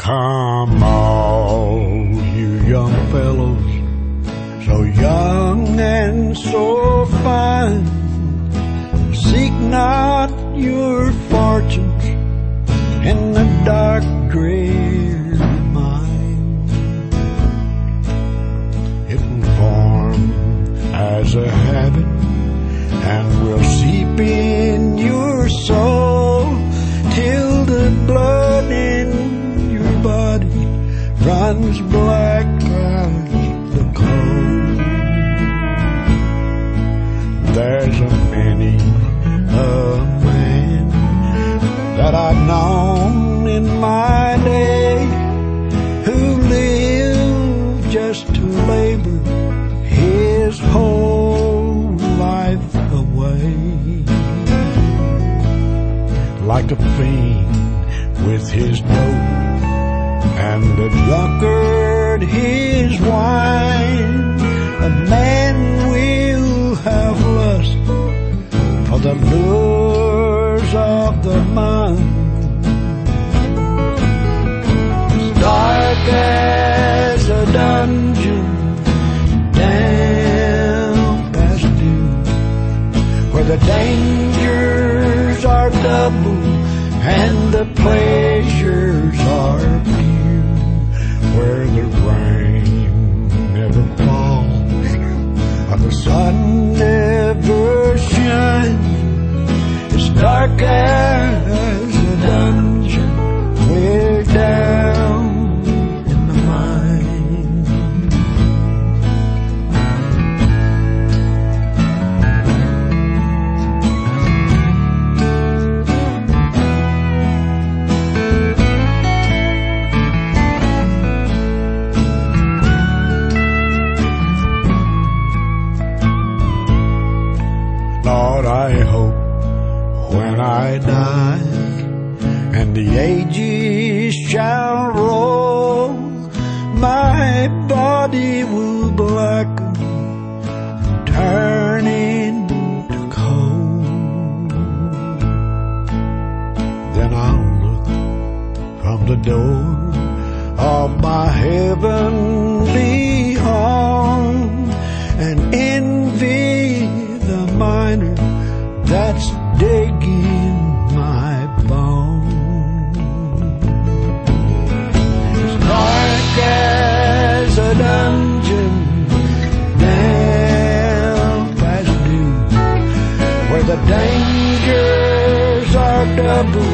Come all you young fellows, so young and so fine, seek not your fortunes in the dark drear mine. It will form as a habit and will seep in your soul till the blood in your body runs black as the coal. There's a many a man that I've known in my day who lived just to labor his whole life away, like a fiend with his dope and a drunkard his wine. A man will have lust for the lures of the mind. As dark as a dungeon, damp as dew, where the dangers are double and the pleasures are few, where the rain never falls and the sun never shines. It's dark as a dungeon way down in the mine. Lord, I hope when I die and the ages shall roll, my body will blacken, turn into coal. Then I'll look from the door of my heavenly home and envy the miner that's digging my bone. As dark as a dungeon, damp as dew, where the dangers are double